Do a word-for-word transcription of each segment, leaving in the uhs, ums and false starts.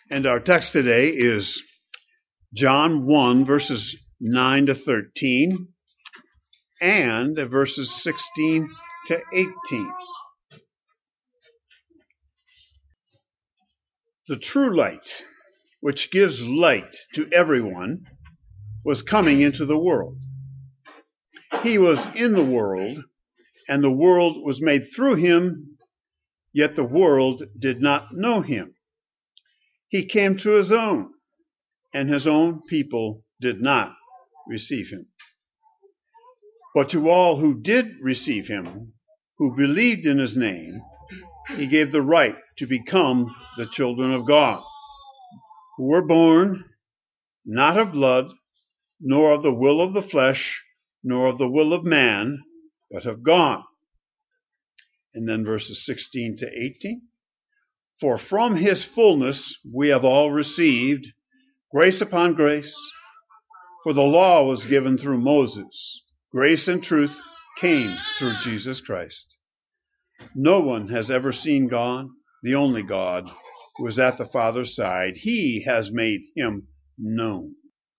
And our text today is John one, verses nine to thirteen, and verses sixteen to eighteen. The true light, which gives light to everyone, was coming into the world. He was in the world, and the world was made through him, yet the world did not know him. He came to his own, and his own people did not receive him. But to all who did receive him, who believed in his name, he gave the right to become the children of God, who were born not of blood, nor of the will of the flesh, nor of the will of man, but of God. And then verses sixteen to eighteen. For from his fullness we have all received grace upon grace. For the law was given through Moses. Grace and truth came through Jesus Christ. No one has ever seen God, the only God, who is at the Father's side. He has made him known.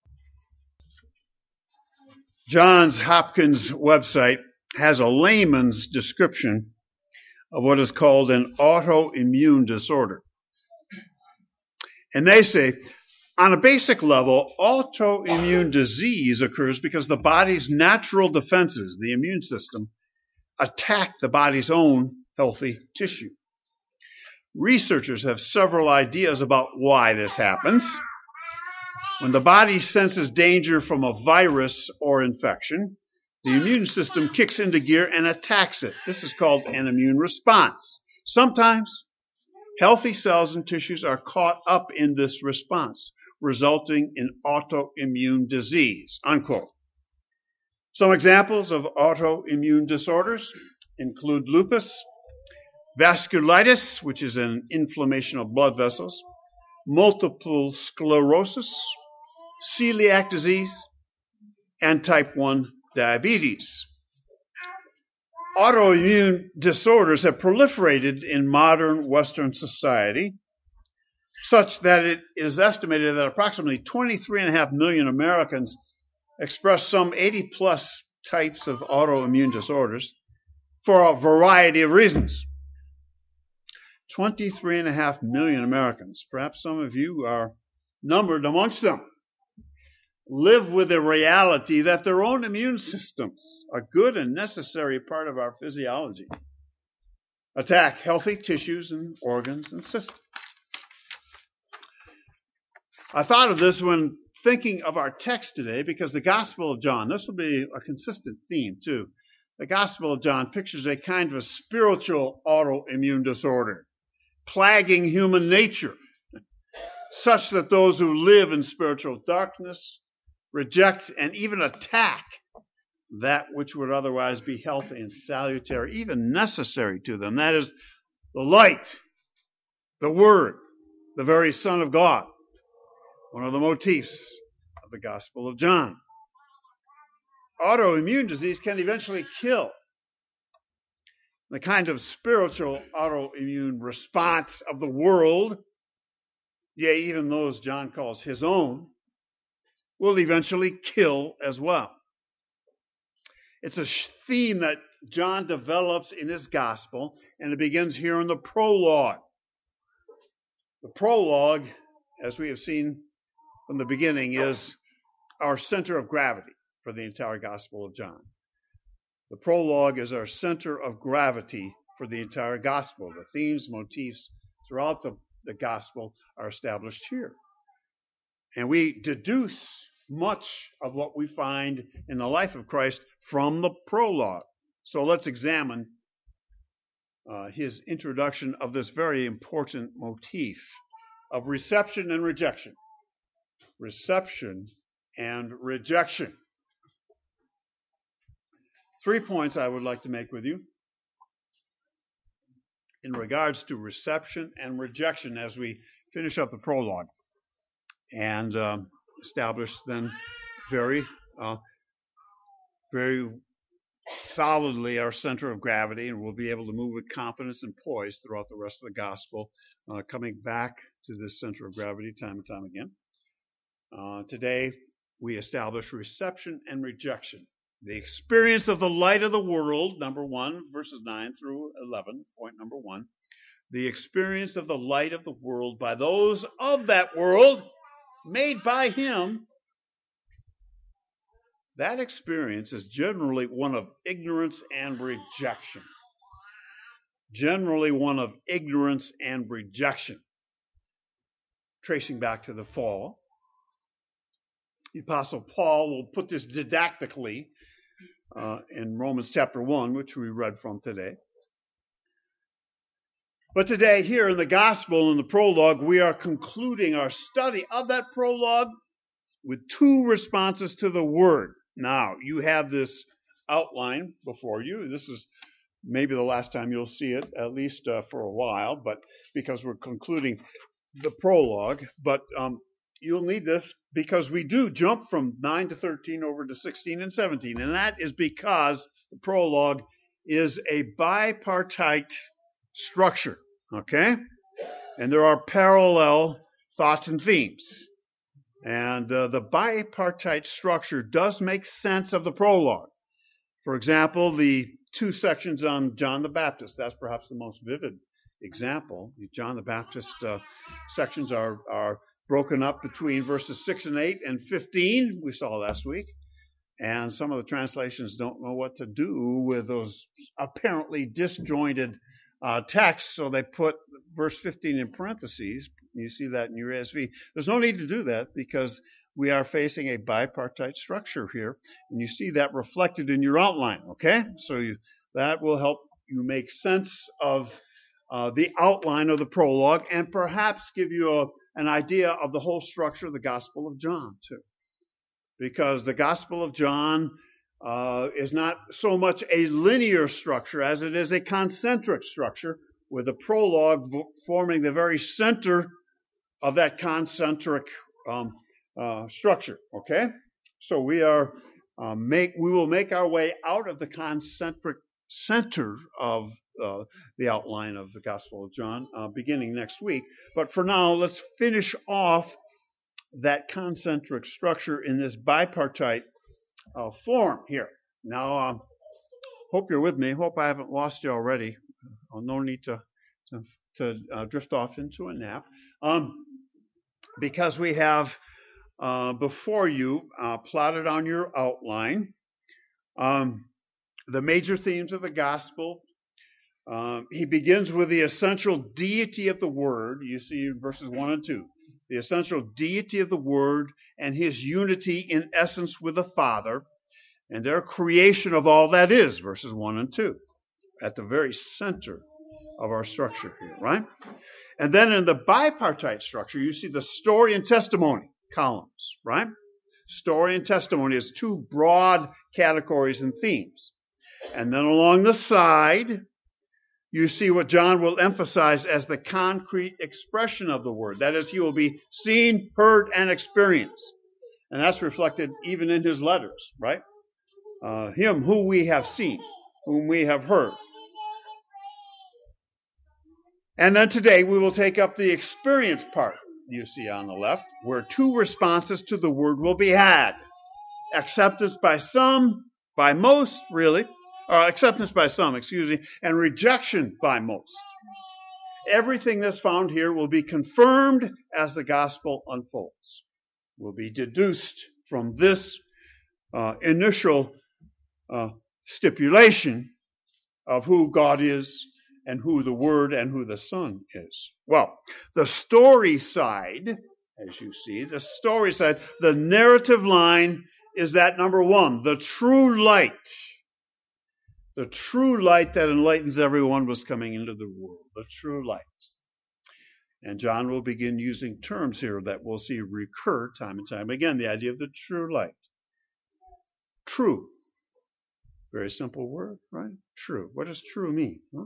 Johns Hopkins website has a layman's description of what is called an autoimmune disorder. And they say, on a basic level, autoimmune disease occurs because the body's natural defenses, the immune system, attack the body's own healthy tissue. Researchers have several ideas about why this happens. When the body senses danger from a virus or infection, the immune system kicks into gear and attacks it. This is called an immune response. Sometimes healthy cells and tissues are caught up in this response, resulting in autoimmune disease, unquote. Some examples of autoimmune disorders include lupus, vasculitis, which is an inflammation of blood vessels, multiple sclerosis, celiac disease, and type one diabetes. Autoimmune disorders have proliferated in modern Western society, such that it is estimated that approximately twenty-three point five million Americans express some eighty plus types of autoimmune disorders for a variety of reasons. twenty-three point five million Americans, perhaps some of you are numbered amongst them, live with the reality that their own immune systems, a good and necessary part of our physiology, attack healthy tissues and organs and systems. I thought of this when thinking of our text today because the Gospel of John, this will be a consistent theme too. The Gospel of John pictures a kind of a spiritual autoimmune disorder plaguing human nature, such that those who live in spiritual darkness reject and even attack that which would otherwise be healthy and salutary, even necessary to them. That is the light, the Word, the very Son of God. One of the motifs of the Gospel of John. Autoimmune disease can eventually kill. The kind of spiritual autoimmune response of the world, yea, even those John calls his own, will eventually kill as well. It's a theme that John develops in his gospel, and it begins here in the prologue. The prologue, as we have seen from the beginning, is our center of gravity for the entire Gospel of John. The prologue is our center of gravity for the entire Gospel. The themes, motifs throughout the, the Gospel are established here. And we deduce much of what we find in the life of Christ from the prologue. So let's examine uh, his introduction of this very important motif of reception and rejection. Reception and rejection. Three points I would like to make with you in regards to reception and rejection as we finish up the prologue and um, establish then very, uh, very solidly our center of gravity, and we'll be able to move with confidence and poise throughout the rest of the gospel, uh, coming back to this center of gravity time and time again. Uh, today, we establish reception and rejection. The experience of the light of the world, number one, verses nine through eleven, point number one. The experience of the light of the world by those of that world made by him. That experience is generally one of ignorance and rejection. Generally one of ignorance and rejection. Tracing back to the fall, the Apostle Paul will put this didactically uh, in Romans chapter one, which we read from today. But today, here in the Gospel, in the prologue, we are concluding our study of that prologue with two responses to the Word. Now, you have this outline before you. This is maybe the last time you'll see it, at least uh, for a while, but because we're concluding the prologue. But um, you'll need this because we do jump from nine to thirteen over to sixteen and seventeen, and that is because the prologue is a bipartite structure, okay? And there are parallel thoughts and themes. And uh, the bipartite structure does make sense of the prologue. For example, the two sections on John the Baptist, that's perhaps the most vivid example. The John the Baptist uh, sections are, are broken up between verses six and eight and fifteen, we saw last week. And some of the translations don't know what to do with those apparently disjointed uh, texts, so they put verse fifteen in parentheses. You see that in your E S V. There's no need to do that because we are facing a bipartite structure here, and you see that reflected in your outline, okay? So you, that will help you make sense of uh, the outline of the prologue and perhaps give you a, an idea of the whole structure of the Gospel of John, too. Because the Gospel of John uh, is not so much a linear structure as it is a concentric structure, with the prologue forming the very center of that concentric um, uh, structure. Okay, so we are uh, make we will make our way out of the concentric center of uh, the outline of the Gospel of John, uh, beginning next week. But for now, let's finish off that concentric structure in this bipartite uh, form here. Now, um, hope you're with me. Hope I haven't lost you already. Oh, no need to to, to uh, drift off into a nap. Um, because we have uh, before you uh, plotted on your outline um, the major themes of the gospel. Uh, he begins with the essential deity of the Word. You see in verses one and two. The essential deity of the Word and his unity in essence with the Father and their creation of all that is, verses one and two, at the very center of our structure here, right? And then in the bipartite structure, you see the story and testimony columns, right? Story and testimony is two broad categories and themes. And then along the side, you see what John will emphasize as the concrete expression of the Word. That is, he will be seen, heard, and experienced. And that's reflected even in his letters, right? Uh, him who we have seen, whom we have heard. And then today we will take up the experience part, you see on the left, where two responses to the Word will be had. Acceptance by some, by most, really. Uh, acceptance by some, excuse me, and rejection by most. Everything that's found here will be confirmed as the gospel unfolds. Will be deduced from this uh, initial uh, stipulation of who God is and who the Word and who the Son is. Well, the story side, as you see, the story side, the narrative line is that number one, the true light. The true light that enlightens everyone was coming into the world. The true light. And John will begin using terms here that we'll see recur time and time again. The idea of the true light. True. Very simple word, right? True. What does true mean? Huh?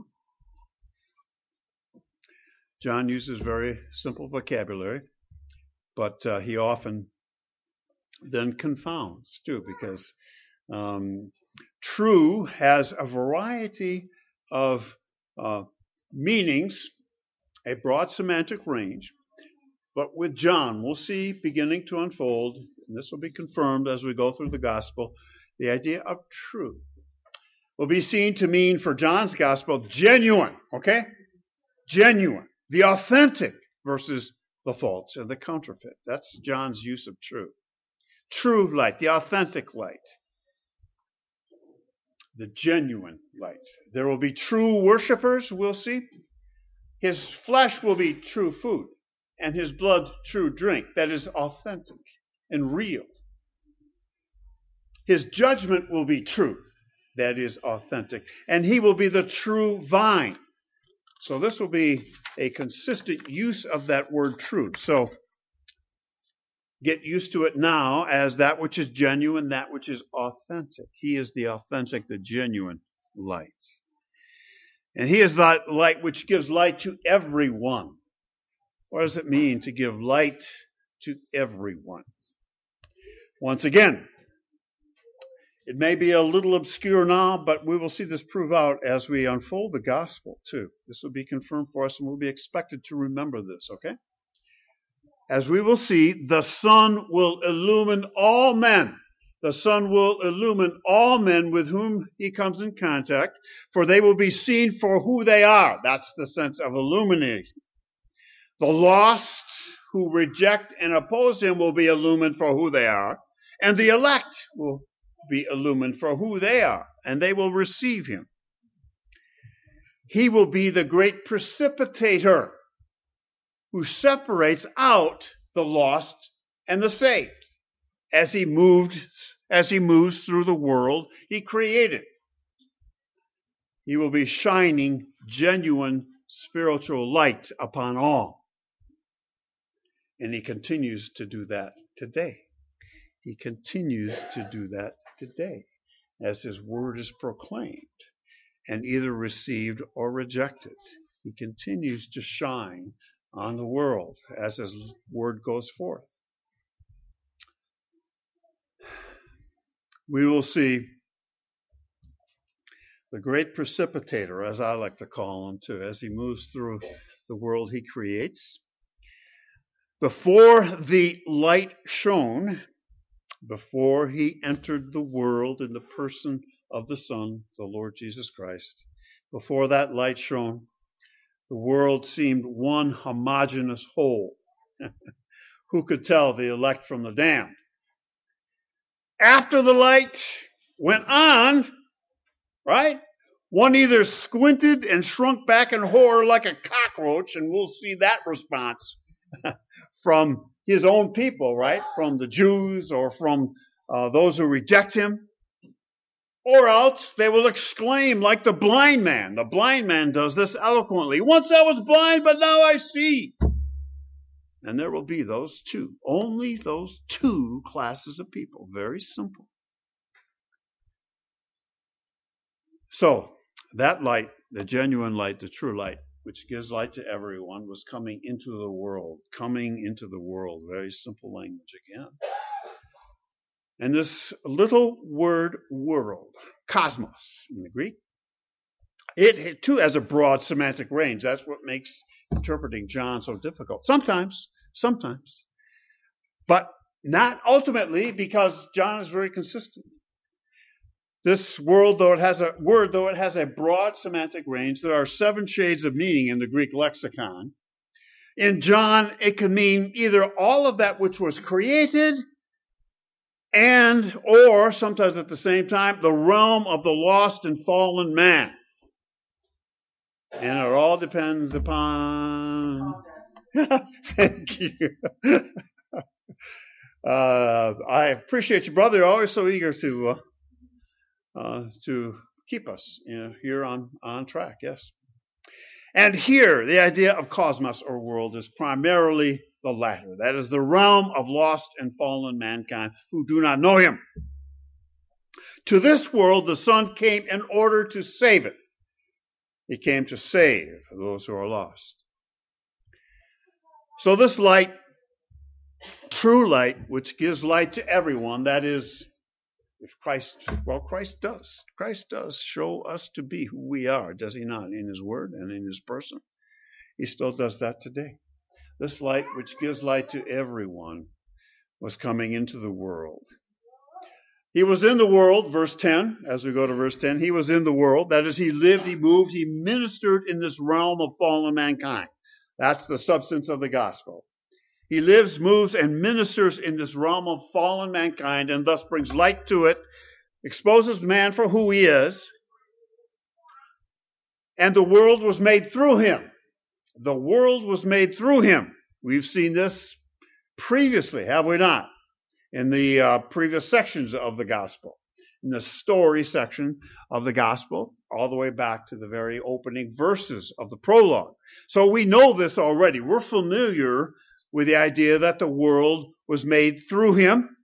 John uses very simple vocabulary, but uh, he often then confounds too, because um, True has a variety of uh, meanings, a broad semantic range. But with John, we'll see beginning to unfold, and this will be confirmed as we go through the gospel, the idea of true will be seen to mean for John's gospel genuine, okay? Genuine, the authentic versus the false and the counterfeit. That's John's use of true. True light, the authentic light, the genuine light. There will be true worshipers, we'll see. His flesh will be true food, and his blood true drink. That is authentic and real. His judgment will be true. That is authentic. And he will be the true vine. So this will be a consistent use of that word true. So get used to it now as that which is genuine, that which is authentic. He is the authentic, the genuine light. And he is that light which gives light to everyone. What does it mean to give light to everyone? Once again, it may be a little obscure now, but we will see this prove out as we unfold the gospel too. This will be confirmed for us, and we'll be expected to remember this, okay? As we will see, the Son will illumine all men. The Son will illumine all men with whom he comes in contact, for they will be seen for who they are. That's the sense of illuminating. The lost who reject and oppose him will be illumined for who they are, and the elect will be illumined for who they are, and they will receive him. He will be the great precipitator who separates out the lost and the saved as he moved, as he moves through the world he created. He will be shining genuine spiritual light upon all. And he continues to do that today. He continues to do that today as his word is proclaimed and either received or rejected. He continues to shine on the world as his word goes forth. We will see the great precipitator, as I like to call him too, as he moves through the world he creates. Before the light shone, before he entered the world in the person of the Son, the Lord Jesus Christ, before that light shone, the world seemed one homogeneous whole. Who could tell the elect from the damned? After the light went on, right, one either squinted and shrunk back in horror like a cockroach, and we'll see that response from his own people, right? From the Jews or from uh, those who reject him. Or else they will exclaim like the blind man. The blind man does this eloquently. Once I was blind, but now I see. And there will be those two, only those two classes of people. Very simple. So that light, the genuine light, the true light, which gives light to everyone, was coming into the world, coming into the world. Very simple language again. And this little word world, cosmos in the Greek, it, it too has a broad semantic range. That's what makes interpreting John so difficult. Sometimes, sometimes. But not ultimately, because John is very consistent. This world, though it has a word, though it has a broad semantic range, there are seven shades of meaning in the Greek lexicon. In John, it can mean either all of that which was created and, or, sometimes at the same time, the realm of the lost and fallen man. And it all depends upon... Thank you. uh, I appreciate you, brother. You're always so eager to... Uh, Uh, to keep us you know, here on, on track, yes. And here, the idea of cosmos or world is primarily the latter. That is the realm of lost and fallen mankind who do not know him. To this world, the Son came in order to save it. He came to save those who are lost. So this light, true light, which gives light to everyone, that is If Christ, well, Christ does. Christ does show us to be who we are, does he not, in his word and in his person? He still does that today. This light, which gives light to everyone, was coming into the world. He was in the world, verse ten, as we go to verse ten. He was in the world. That is, he lived, he moved, he ministered in this realm of fallen mankind. That's the substance of the gospel. He lives, moves, and ministers in this realm of fallen mankind, and thus brings light to it, exposes man for who he is. And the world was made through him. The world was made through him. We've seen this previously, have we not? In the uh, previous sections of the gospel. In the story section of the gospel, all the way back to the very opening verses of the prologue. So we know this already. We're familiar with the idea that the world was made through him.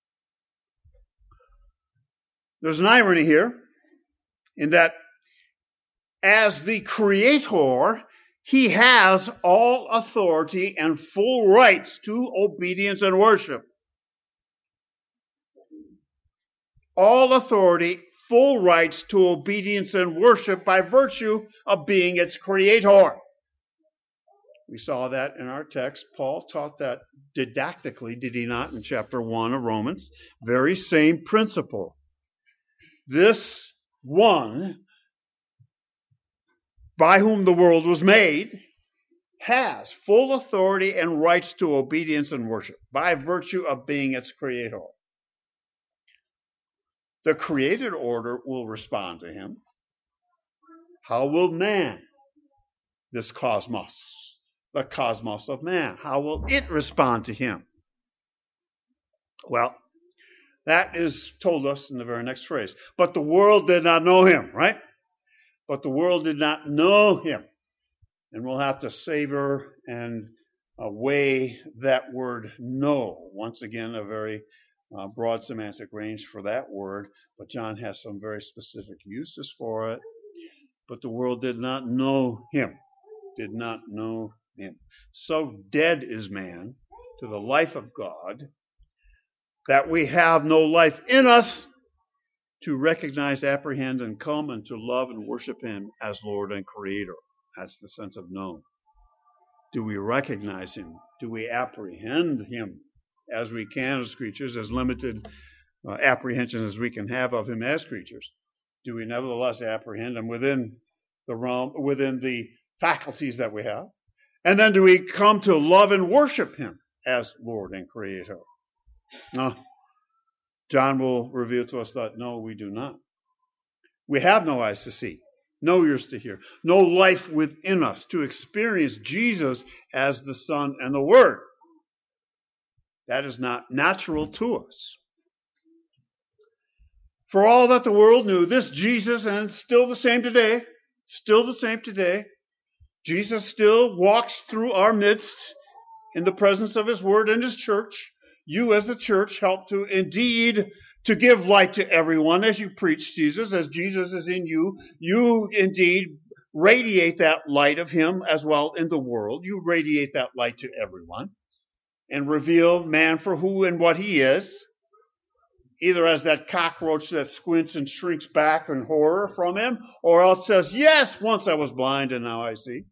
There's an irony here in that as the creator, he has all authority and full rights to obedience and worship. All authority, full rights to obedience and worship by virtue of being its creator. We saw that in our text. Paul taught that didactically, did he not, in chapter one of Romans? Very same principle. This one, by whom the world was made, has full authority and rights to obedience and worship by virtue of being its creator. The created order will respond to him. How will man, this cosmos, the cosmos of man, how will it respond to him? Well, that is told us in the very next phrase. But the world did not know him, right? But the world did not know him. And we'll have to savor and uh, weigh that word know. Once again, a very uh, broad semantic range for that word. But John has some very specific uses for it. But the world did not know him. Did not know him. So dead is man to the life of God that we have no life in us to recognize, apprehend, and come and to love and worship him as Lord and Creator. That's the sense of known. Do we recognize him? Do we apprehend him as we can as creatures, as limited uh, apprehension as we can have of him as creatures? Do we nevertheless apprehend him within the realm, within the faculties that we have? And then do we come to love and worship him as Lord and Creator? No. John will reveal to us that no, we do not. We have no eyes to see, no ears to hear, no life within us to experience Jesus as the Son and the Word. That is not natural to us. For all that the world knew, this Jesus, and it's still the same today, still the same today, Jesus still walks through our midst in the presence of his Word and his church. You as the church help to indeed to give light to everyone as you preach Jesus, as Jesus is in you. You indeed radiate that light of him as well in the world. You radiate that light to everyone and reveal man for who and what he is, either as that cockroach that squints and shrinks back in horror from him, or else says, yes, once I was blind and now I see.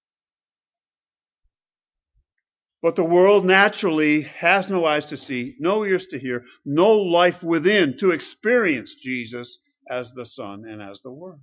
But the world naturally has no eyes to see, no ears to hear, no life within to experience Jesus as the Son and as the Word.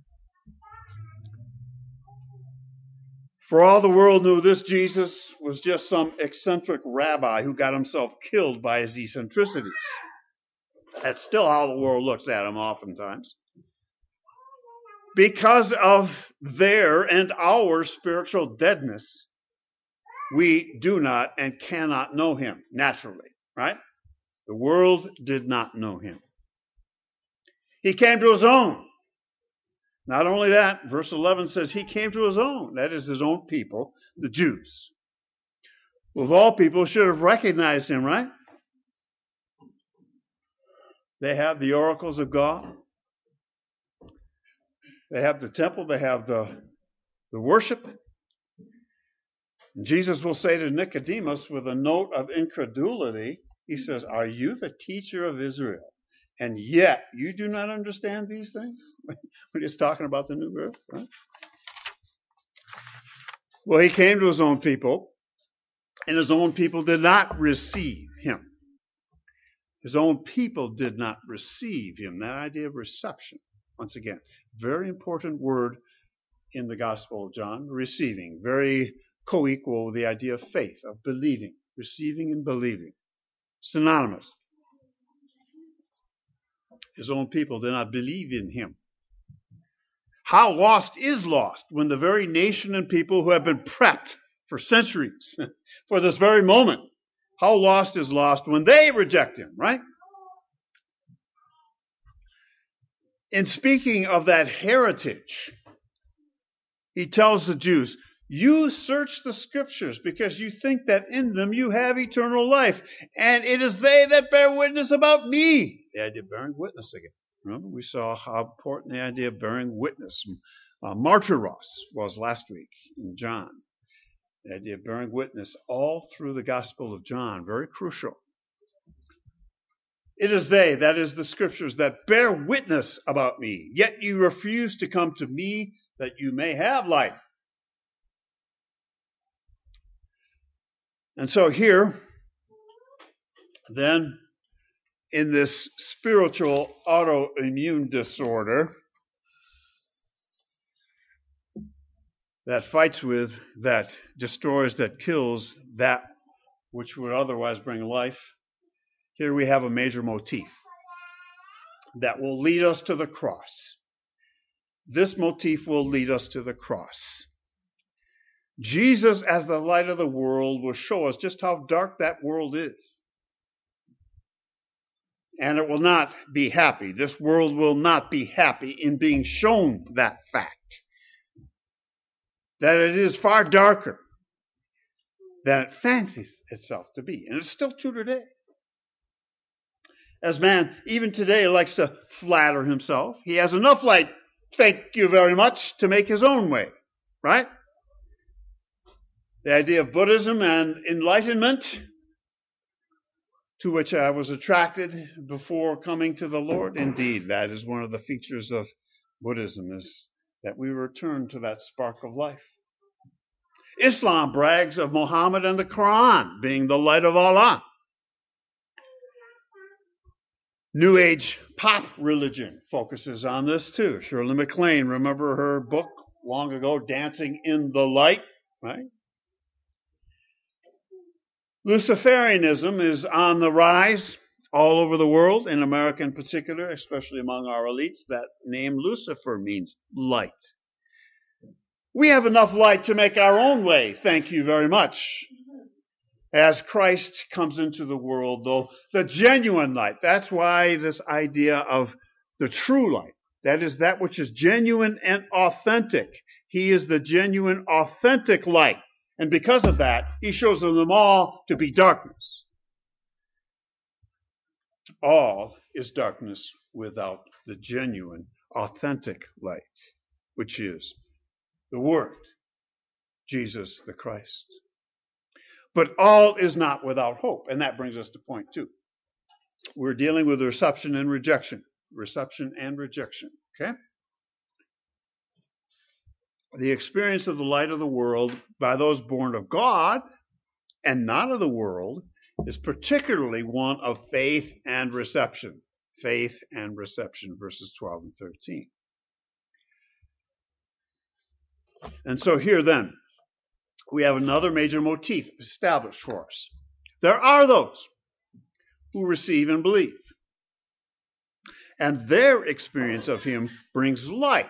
For all the world knew, this Jesus was just some eccentric rabbi who got himself killed by his eccentricities. That's still how the world looks at him oftentimes. Because of their and our spiritual deadness, we do not and cannot know him naturally, right? The world did not know him. He came to his own. Not only that, verse eleven says he came to his own. That is his own people, the Jews. Who of all people should have recognized him, right? They have the oracles of God. They have the temple. They have the, the worship. Jesus will say to Nicodemus with a note of incredulity, he says, are you the teacher of Israel And yet you do not understand these things? We're just talking about the new birth, right? Well, he came to his own people, and his own people did not receive him. His own people did not receive him. That idea of reception, once again, very important word in the Gospel of John, receiving, very co-equal with the idea of faith, of believing, receiving and believing, synonymous. His own people did not believe in him. How lost is lost when the very nation and people who have been prepped for centuries for this very moment, how lost is lost when they reject him, right? In speaking of that heritage, he tells the Jews, you search the scriptures because you think that in them you have eternal life, and it is they that bear witness about me. The idea of bearing witness again. Remember, we saw how important the idea of bearing witness, uh, martyros, was last week in John. The idea of bearing witness all through the Gospel of John, very crucial. It is they, that is the scriptures, that bear witness about me, yet you refuse to come to me that you may have life. And so here, then, in this spiritual autoimmune disorder that fights with, that destroys, that kills that which would otherwise bring life, here we have a major motif that will lead us to the cross. This motif will lead us to the cross. Jesus, as the light of the world, will show us just how dark that world is. And it will not be happy. This world will not be happy in being shown that fact. That it is far darker than it fancies itself to be. And it's still true today. As man, even today, likes to flatter himself. He has enough light, thank you very much, to make his own way. Right? The idea of Buddhism and enlightenment, to which I was attracted before coming to the Lord. Indeed, that is one of the features of Buddhism, is that we return to that spark of life. Islam brags of Muhammad and the Quran being the light of Allah. New Age pop religion focuses on this too. Shirley MacLaine, remember her book long ago, Dancing in the Light, right? Luciferianism is on the rise all over the world, in America in particular, especially among our elites. That name Lucifer means light. We have enough light to make our own way, thank you very much. As Christ comes into the world, though, the genuine light. That's why this idea of the true light, that is that which is genuine and authentic. He is the genuine, authentic light. And because of that, he shows them all to be darkness. All is darkness without the genuine, authentic light, which is the Word, Jesus the Christ. But all is not without hope. And that brings us to point two. We're dealing with reception and rejection. Reception and rejection. Okay? The experience of the light of the world by those born of God and not of the world is particularly one of faith and reception. Faith and reception, verses twelve and thirteen. And so here then, we have another major motif established for us. There are those who receive and believe. And their experience of him brings life.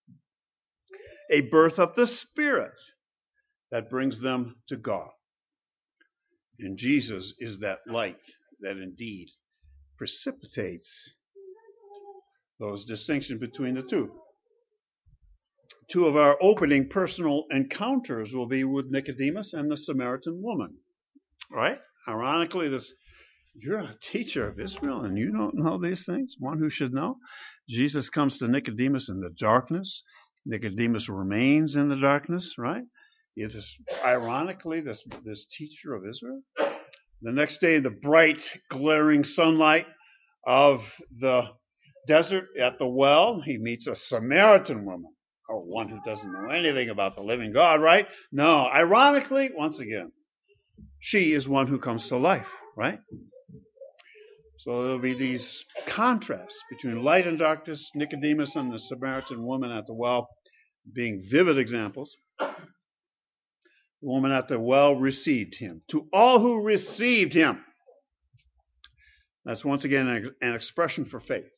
A birth of the Spirit that brings them to God. And Jesus is that light that indeed precipitates those distinctions between the two. Two of our opening personal encounters will be with Nicodemus and the Samaritan woman. Right? Ironically, this, you're a teacher of Israel and you don't know these things? One who should know. Jesus comes to Nicodemus in the darkness. Nicodemus remains in the darkness, right? He is this, ironically, this, this teacher of Israel. The next day, the bright, glaring sunlight of the desert at the well, he meets a Samaritan woman. Oh, one who doesn't know anything about the living God, right? No, ironically, once again, she is one who comes to life, right? So there'll be these contrasts between light and darkness, Nicodemus and the Samaritan woman at the well being vivid examples. The woman at the well received him. To all who received him. That's once again an expression for faith.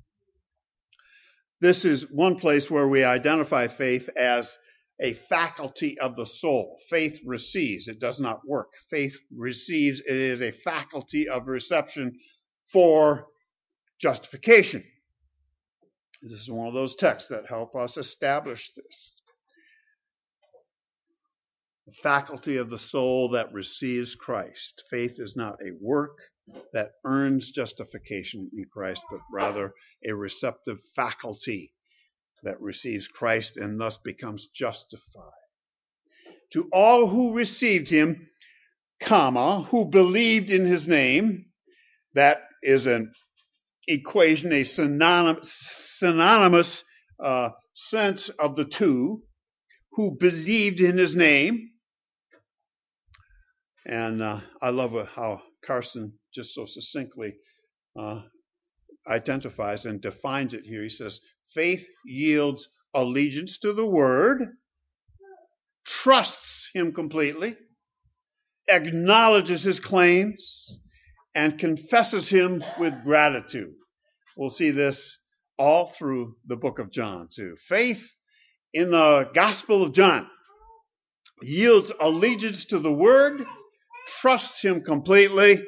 This is one place where we identify faith as a faculty of the soul. Faith receives. It does not work. Faith receives. It is a faculty of reception for justification. This is one of those texts that help us establish this. The faculty of the soul that receives Christ. Faith is not a work that earns justification in Christ, but rather a receptive faculty that receives Christ and thus becomes justified. To all who received him, comma, who believed in his name, that is an equation, a synonymous, synonymous uh, sense of the two, who believed in his name. And uh, I love how Carson just so succinctly uh, identifies and defines it here. He says, faith yields allegiance to the Word, trusts him completely, acknowledges his claims, and confesses him with gratitude. We'll see this all through the book of John, too. Faith in the Gospel of John yields allegiance to the Word, trusts him completely.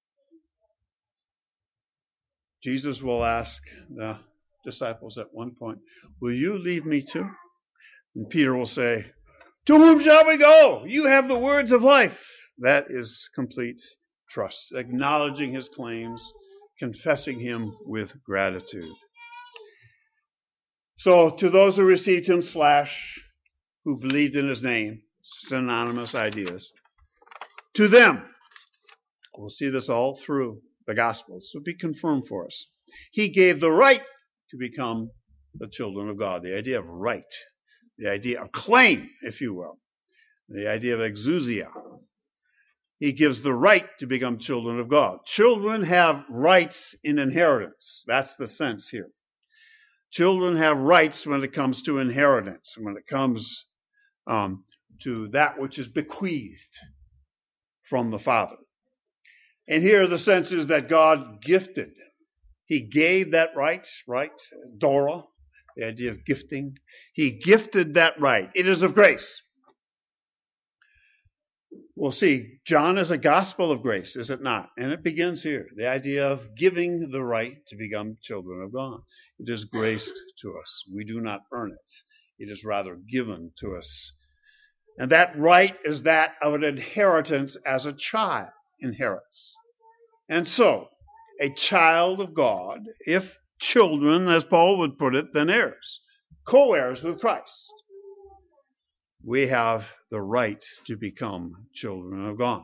Jesus will ask the disciples at one point, will you leave me too? And Peter will say, to whom shall we go? You have the words of life. That is complete trust, acknowledging his claims, confessing him with gratitude. So to those who received him slash who believed in his name, synonymous ideas. To them, we'll see this all through the Gospels, so be confirmed for us. He gave the right to become the children of God. The idea of right, the idea of claim, if you will, the idea of exousia. He gives the right to become children of God. Children have rights in inheritance. That's the sense here. Children have rights when it comes to inheritance, when it comes um, to that which is bequeathed from the Father. And here the sense is that God gifted. He gave that right, right? Dora, the idea of gifting. He gifted that right. It is of grace. We'll see, John is a gospel of grace, is it not? And it begins here, the idea of giving the right to become children of God. It is graced to us. We do not earn it. It is rather given to us. And that right is that of an inheritance as a child inherits. And so, a child of God, if children, as Paul would put it, then heirs, co-heirs with Christ. We have the right to become children of God.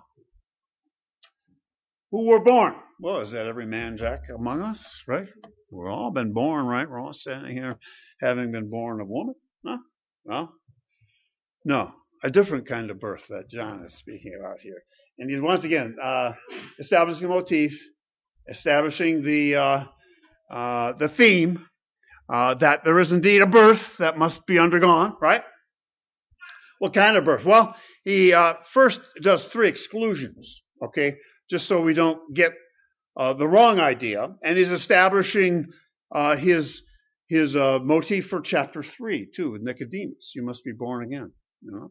Who were born? Well, is that every man, Jack, among us, right? We've all been born, right? We're all standing here having been born of woman. Huh? Well, no, a different kind of birth that John is speaking about here. And he's once again uh, establishing a motif, establishing the uh, uh, the theme uh, that there is indeed a birth that must be undergone, right? What kind of birth? Well, he uh, first does three exclusions, okay, just so we don't get uh, the wrong idea. And he's establishing uh, his his uh, motif for chapter three, too, with Nicodemus. You must be born again, you know.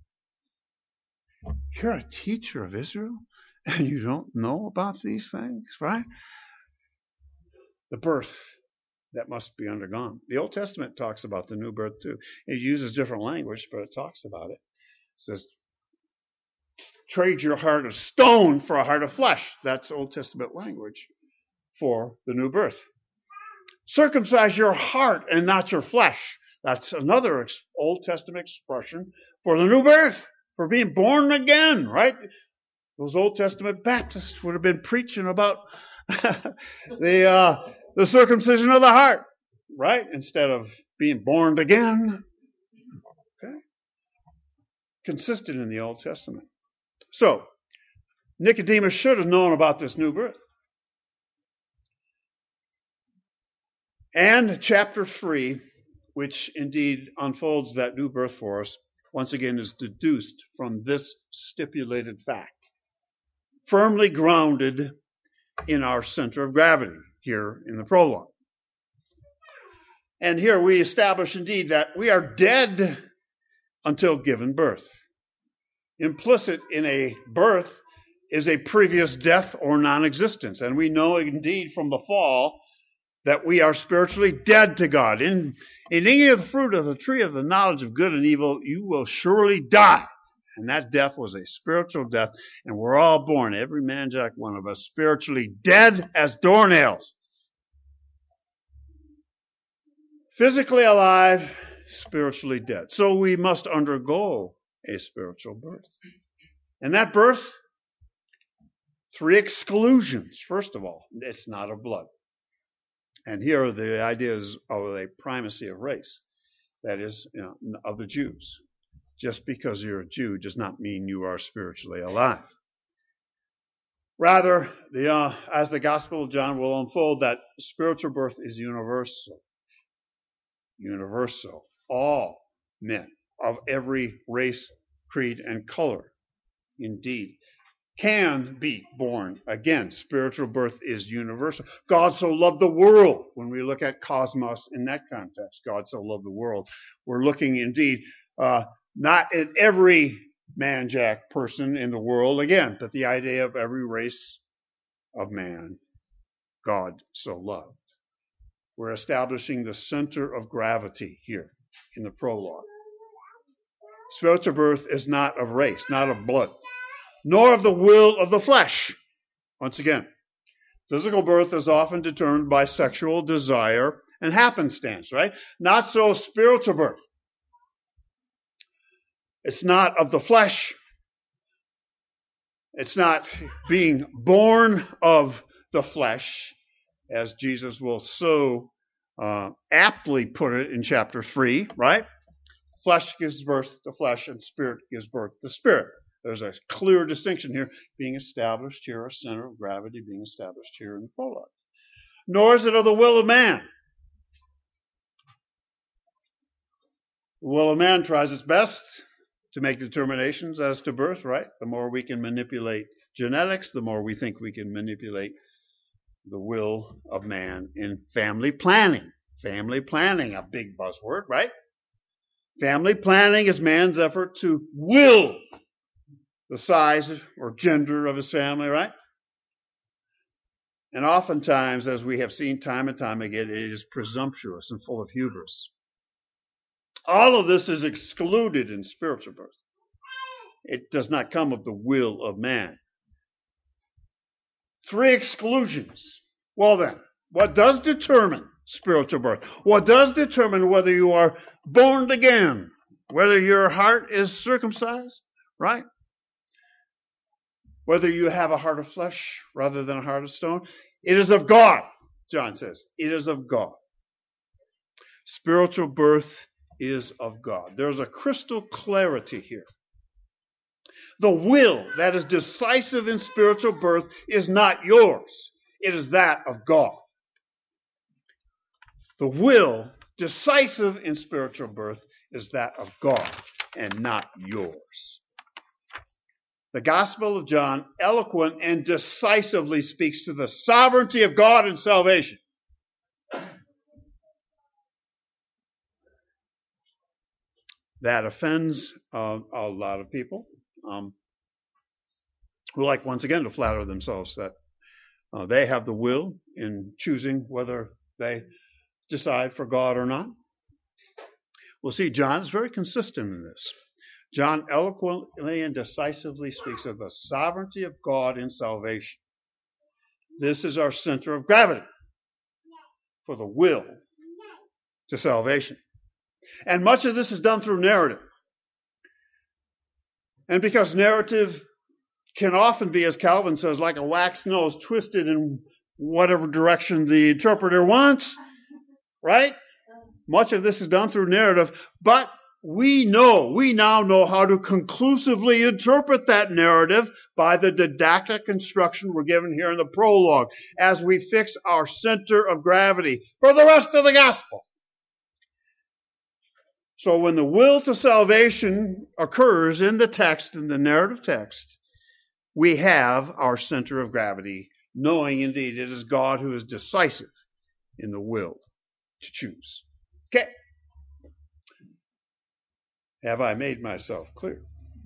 You're a teacher of Israel, and you don't know about these things, right? The birth that must be undergone. The Old Testament talks about the new birth too. It uses different language, but it talks about it. It says, trade your heart of stone for a heart of flesh. That's Old Testament language for the new birth. Circumcise your heart and not your flesh. That's another Old Testament expression for the new birth, for being born again, right? Those Old Testament Baptists would have been preaching about the uh, the circumcision of the heart, right? Instead of being born again. Okay. Consistent in the Old Testament. So, Nicodemus should have known about this new birth. And chapter three, which indeed unfolds that new birth for us, once again is deduced from this stipulated fact, firmly grounded in our center of gravity here in the prologue. And here we establish indeed that we are dead until given birth. Implicit in a birth is a previous death or non-existence. And we know indeed from the fall that we are spiritually dead to God. In, in eating of the fruit of the tree of the knowledge of good and evil, you will surely die. And that death was a spiritual death. And we're all born, every man, Jack, one of us, spiritually dead as doornails. Physically alive, spiritually dead. So we must undergo a spiritual birth. And that birth, three exclusions. First of all, it's not of blood. And here the idea is of a primacy of race. That is, you know, of the Jews. Just because you're a Jew does not mean you are spiritually alive. Rather, the, uh, as the Gospel of John will unfold, that spiritual birth is universal. Universal. All men of every race, creed, and color, indeed, can be born again. Spiritual birth is universal. God so loved the world. When we look at cosmos in that context, God so loved the world. We're looking indeed uh, not at every man, Jack, person in the world again, but the idea of every race of man, God so loved. We're establishing the center of gravity here in the prologue. Spiritual birth is not of race, not of blood, nor of the will of the flesh. Once again, physical birth is often determined by sexual desire and happenstance, right? Not so spiritual birth. It's not of the flesh. It's not being born of the flesh, as Jesus will so uh, aptly put it in chapter three, right? Flesh gives birth to flesh and spirit gives birth to spirit. There's a clear distinction here being established here, a center of gravity being established here in the prologue. Nor is it of the will of man. The will of man tries its best to make determinations as to birth, right? The more we can manipulate genetics, the more we think we can manipulate the will of man in family planning. Family planning, a big buzzword, right? Family planning is man's effort to will the size or gender of his family, right? And oftentimes, as we have seen time and time again, it is presumptuous and full of hubris. All of this is excluded in spiritual birth. It does not come of the will of man. Three exclusions. Well then, what does determine spiritual birth? What does determine whether you are born again? Whether your heart is circumcised, right? Whether you have a heart of flesh rather than a heart of stone. It is of God, John says. It is of God. Spiritual birth is of God. There's a crystal clarity here. The will that is decisive in spiritual birth is not yours. It is that of God. The will decisive in spiritual birth is that of God and not yours. The Gospel of John eloquent and decisively speaks to the sovereignty of God in salvation. That offends uh, a lot of people um, who like, once again, to flatter themselves that uh, they have the will in choosing whether they decide for God or not. We'll see John is very consistent in this. John eloquently and decisively speaks of the sovereignty of God in salvation. This is our center of gravity for the will to salvation. And much of this is done through narrative. And because narrative can often be, as Calvin says, like a wax nose twisted in whatever direction the interpreter wants, right? Much of this is done through narrative, but we know, we now know how to conclusively interpret that narrative by the didactic instruction we're given here in the prologue as we fix our center of gravity for the rest of the gospel. So when the will to salvation occurs in the text, in the narrative text, we have our center of gravity, knowing indeed it is God who is decisive in the will to choose. Okay. Have I made myself clear?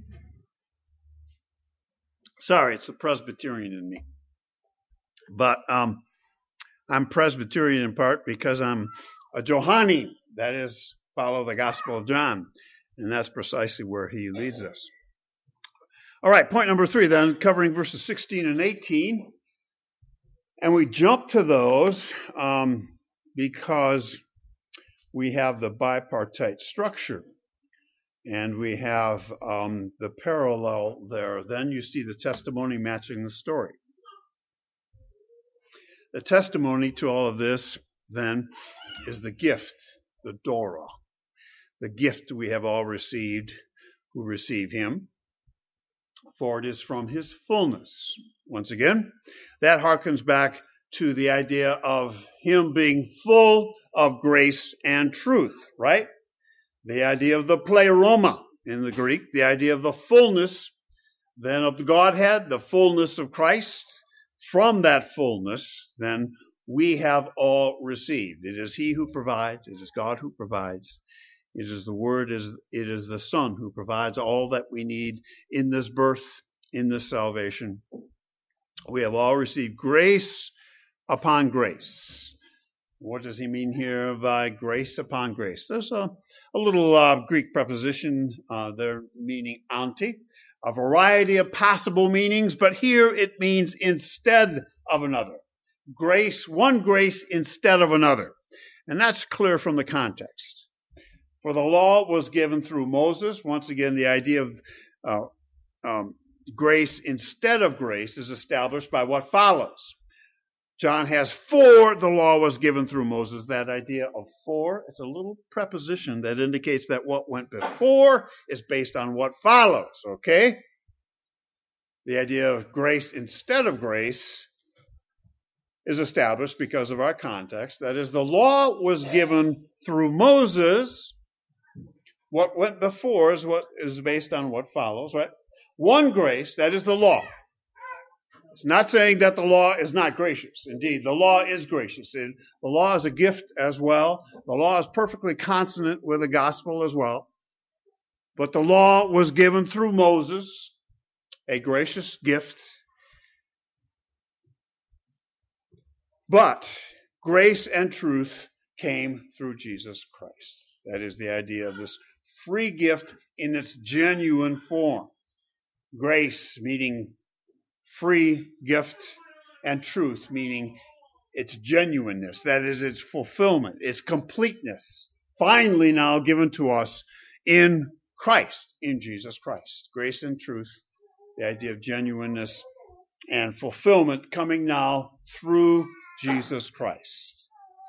Sorry, it's the Presbyterian in me. But um, I'm Presbyterian in part because I'm a Johannine, that is, follow the Gospel of John. And that's precisely where he leads us. All right, point number three then, covering verses sixteen and eighteen. And we jump to those um, because we have the bipartite structure. And we have um, the parallel there. Then you see the testimony matching the story. The testimony to all of this, then, is the gift, the Dora. The gift we have all received who receive him. For it is from his fullness. Once again, that harkens back to the idea of him being full of grace and truth, right? The idea of the pleroma in the Greek, the idea of the fullness then of the Godhead, the fullness of Christ. From that fullness, then, we have all received. It is he who provides. It is God who provides. It is the Word, it is the Son who provides all that we need in this birth, in this salvation. We have all received grace upon grace. What does he mean here by grace upon grace? There's a, a little uh, Greek preposition uh, there meaning anti, a variety of possible meanings, but here it means instead of another. Grace, one grace instead of another. And that's clear from the context. For the law was given through Moses. Once again, the idea of uh, um, grace instead of grace is established by what follows. John has for the law was given through Moses. That idea of for, it's a little preposition that indicates that what went before is based on what follows, okay? The idea of grace instead of grace is established because of our context. That is, the law was given through Moses. What went before is what is based on what follows, right? One grace, that is the law. It's not saying that the law is not gracious. Indeed, the law is gracious. And the law is a gift as well. The law is perfectly consonant with the gospel as well. But the law was given through Moses, a gracious gift. But grace and truth came through Jesus Christ. That is the idea of this free gift in its genuine form. Grace meaning free gift, and truth meaning its genuineness, that is, its fulfillment, its completeness, finally now given to us in Christ, in Jesus Christ. Grace and truth, the idea of genuineness and fulfillment coming now through Jesus Christ.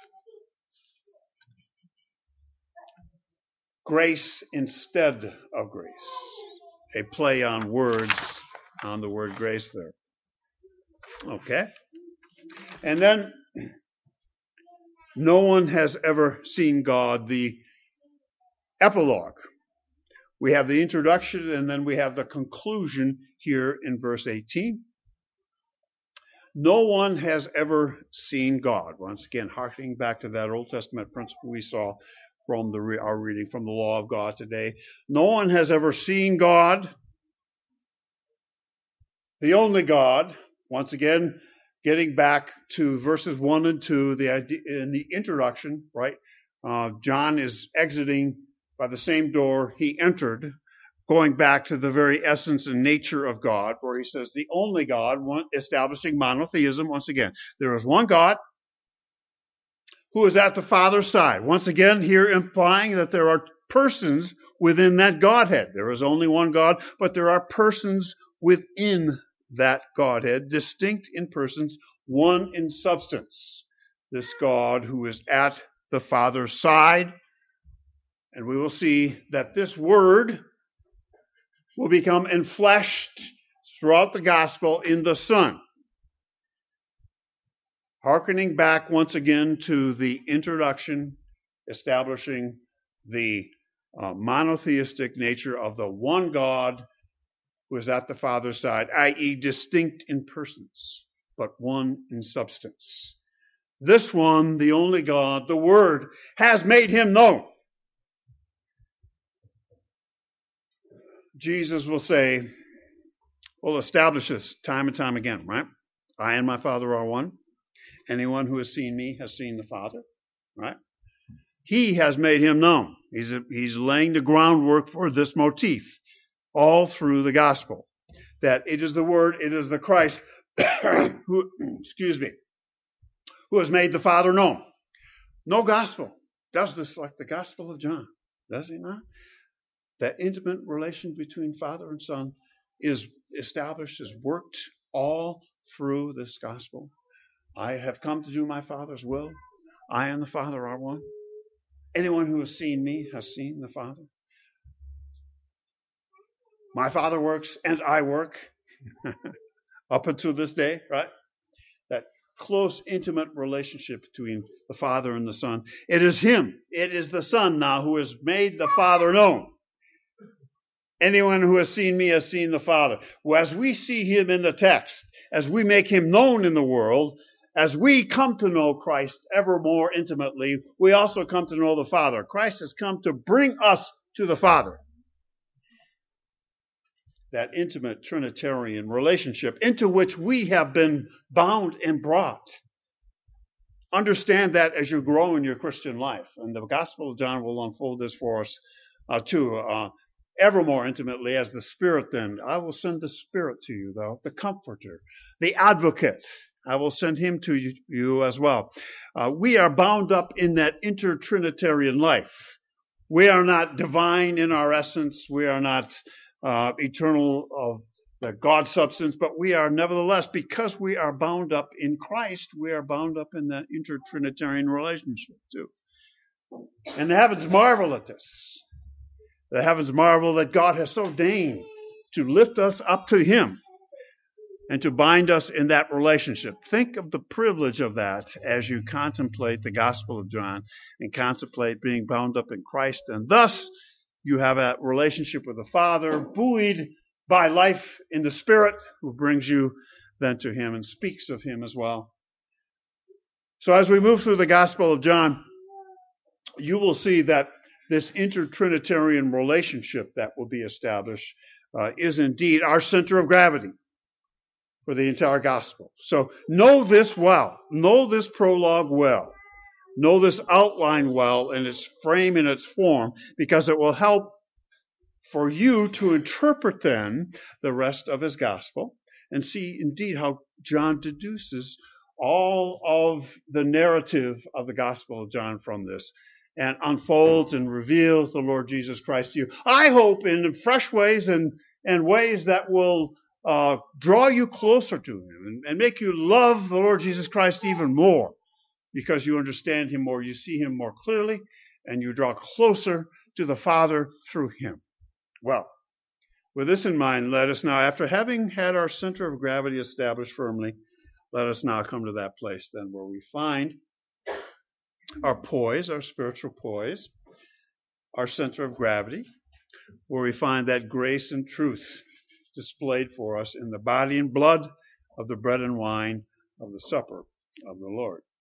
Grace instead of grace. A play on words on the word grace there. Okay? And then, no one has ever seen God, the epilogue. We have the introduction and then we have the conclusion here in verse eighteen. No one has ever seen God. Once again, harkening back to that Old Testament principle we saw from the our reading from the law of God today. No one has ever seen God, the only God. Once again, getting back to verses one and two, the idea in the introduction, right? Uh, John is exiting by the same door he entered, going back to the very essence and nature of God, where he says the only God, one, establishing monotheism once again. There is one God who is at the Father's side. Once again, here implying that there are persons within that Godhead. There is only one God, but there are persons within that Godhead, distinct in persons, one in substance. This God who is at the Father's side. And we will see that this Word will become enfleshed throughout the gospel in the Son. Hearkening back once again to the introduction, establishing the uh, monotheistic nature of the one God who is at the Father's side, that is distinct in persons, but one in substance. This one, the only God, the Word, has made him known. Jesus will say, will establish this time and time again, right? I and my Father are one. Anyone who has seen me has seen the Father, right? He has made him known. He's, a, he's laying the groundwork for this motif all through the gospel. That it is the Word, it is the Christ, who, excuse me, who has made the Father known. No gospel does this like the Gospel of John, does he not? That intimate relation between Father and Son is established, is worked all through this gospel. I have come to do my Father's will. I and the Father are one. Anyone who has seen me has seen the Father. My Father works and I work up until this day, right? That close, intimate relationship between the Father and the Son. It is Him. It is the Son now who has made the Father known. Anyone who has seen me has seen the Father. As we see Him in the text, as we make Him known in the world, as we come to know Christ ever more intimately, we also come to know the Father. Christ has come to bring us to the Father. That intimate Trinitarian relationship into which we have been bound and brought. Understand that as you grow in your Christian life. And the Gospel of John will unfold this for us uh, too, uh, ever more intimately as the Spirit then. I will send the Spirit to you, though, the Comforter, the Advocate. I will send him to you, you as well. Uh, we are bound up in that inter-Trinitarian life. We are not divine in our essence. We are not uh, eternal of the God substance, but we are nevertheless, because we are bound up in Christ, we are bound up in that inter-Trinitarian relationship too. And the heavens marvel at this. The heavens marvel that God has so deigned to lift us up to Him and to bind us in that relationship. Think of the privilege of that as you contemplate the Gospel of John and contemplate being bound up in Christ. And thus, you have a relationship with the Father, buoyed by life in the Spirit, who brings you then to Him and speaks of Him as well. So as we move through the Gospel of John, you will see that this inter-Trinitarian relationship that will be established uh, is indeed our center of gravity for the entire gospel. So know this well. Know this prologue well. Know this outline well in its frame and its form, because it will help for you to interpret then the rest of his gospel and see indeed how John deduces all of the narrative of the Gospel of John from this and unfolds and reveals the Lord Jesus Christ to you. I hope in fresh ways and, and ways that will Uh, draw you closer to Him and, and make you love the Lord Jesus Christ even more, because you understand Him more, you see Him more clearly, and you draw closer to the Father through Him. Well, with this in mind, let us now, after having had our center of gravity established firmly, let us now come to that place then where we find our poise, our spiritual poise, our center of gravity, where we find that grace and truth displayed for us in the body and blood of the bread and wine of the supper of the Lord.